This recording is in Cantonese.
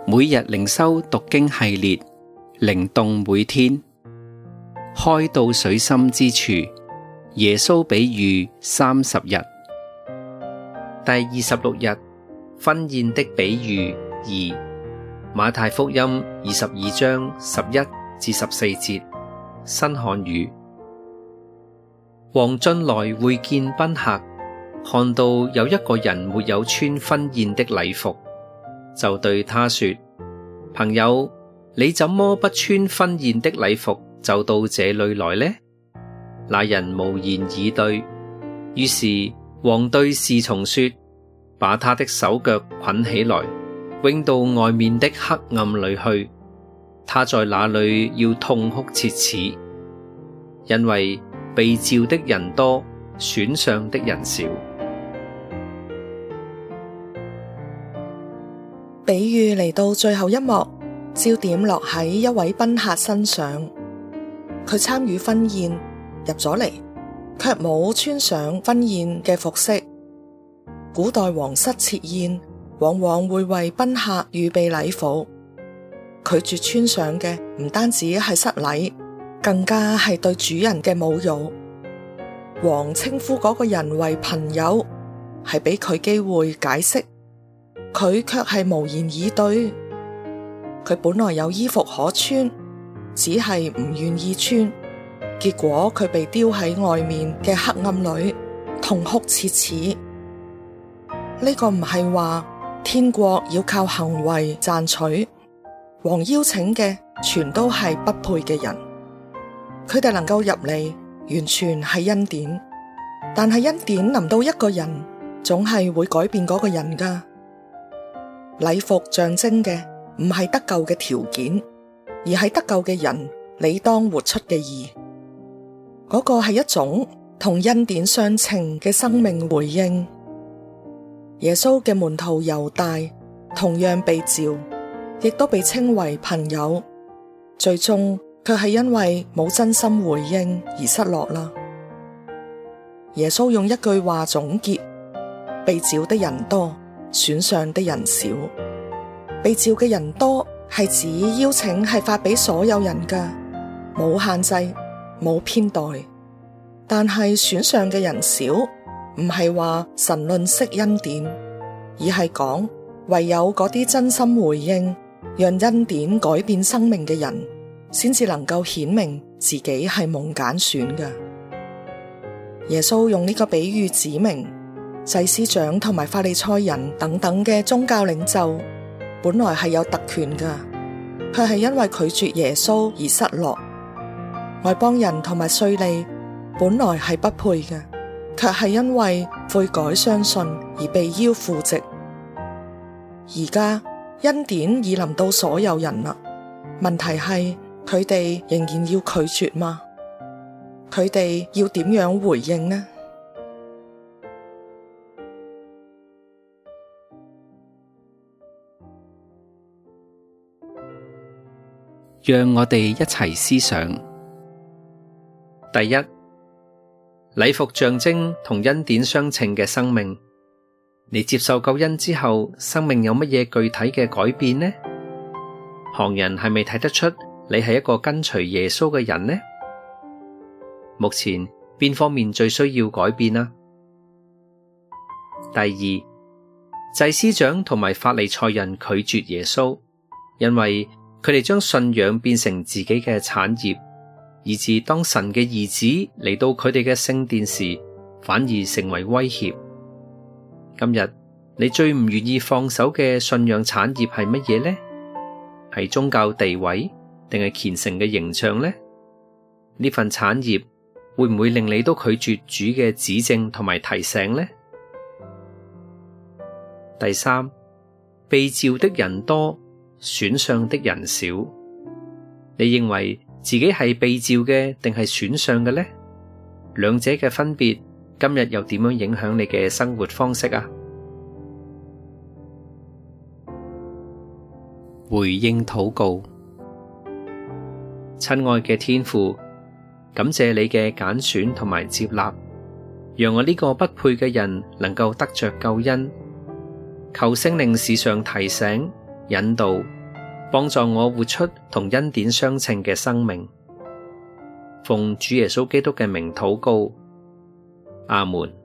每日靈修讀經系列，靈動每天，開到水深之處，耶穌比喻30日。第26日，婚宴的比喻2，馬太福音22章11至14節，新漢語。王進來會見賓客，看到有一個人沒有穿婚宴的禮服，就對他說：朋友，你怎麼不穿婚宴的禮服就到這裏來呢？那人無言以對。於是王對侍從說：把他的手腳捆起來，扔到外面的黑暗裏去，他在那裏要痛哭切齒，因為被召的人多，選上的人少。 比喻嚟到最後一幕，焦點落喺一位賓客身上。佢參與婚宴入咗嚟，卻冇穿上婚宴嘅服飾。古代皇室設宴往往會為賓客預備禮服，拒絕穿上嘅唔單止係失禮，更加係對主人嘅侮辱。王稱呼嗰個人為朋友，係俾佢機會解釋，佢卻係無言以對。佢本來有衣服可穿，只係唔願意穿，結果佢被丟喺外面嘅黑暗裏，痛哭切齒。呢個唔係話天國要靠行為賺取，王邀請嘅全都係不配嘅人，佢哋能夠入嚟，完全係恩典。但係恩典臨到一個人，總係會改變嗰個人㗎。禮服象徵嘅唔係得救嘅條件，而係得救嘅人理當活出嘅義。嗰個係一種同恩典相稱嘅生命回應。耶穌嘅門徒猶大同樣被召，亦都被稱為朋友，最終卻係因為冇真心回應而失落啦。耶穌用一句話總結：被召的人多，選上的人少。被召嘅人多係指邀請係發俾所有人㗎，冇限制，冇偏待。但係選上嘅人少，唔係話神吝嗇恩典，而係講唯有嗰啲真心回應，讓恩典改變生命嘅人，先至能夠顯明自己係蒙揀選㗎。耶穌用呢個比喻指明，祭司長同埋法利賽人等等嘅宗教領袖本來係有特權㗎，卻係因為拒絕耶穌而失落。外邦人同埋稅吏本來係不配嘅，卻係因為悔改相信而被邀赴席。而家恩典已臨到所有人啦，問題係佢哋仍然要拒絕嗎？佢哋要點樣回應呢？ 讓我哋一齊思想。第一，禮服象徵同恩典相稱嘅生命。你接受救恩之後，生命有乜嘢具體嘅改變呢？旁人係咪睇得出你係一個跟隨耶穌嘅人呢？目前邊方面最需要改變啊？第二，祭司長同埋法利賽人拒絕耶穌，因為佢哋將信仰變成自己嘅產業，以致當神嘅兒子嚟到佢哋嘅聖殿時，反而成為威脅。今日你最唔願意放手嘅信仰產業係乜嘢呢？係宗教地位，定係虔誠嘅形象呢？呢份產業會唔會令你都拒絕主嘅指正同埋提醒呢？第三，被召的人多，選上的人少。你認為自己係被召嘅定係選上嘅呢？兩者嘅分別，今日又點樣影響你嘅生活方式啊？回應禱告。親愛嘅天父，感謝你嘅揀選同埋接納，讓我呢個不配嘅人能夠得着救恩。求聖靈時常提醒、引導幫助我活出同恩典相稱嘅生命。奉主耶穌基督嘅名禱告，阿門。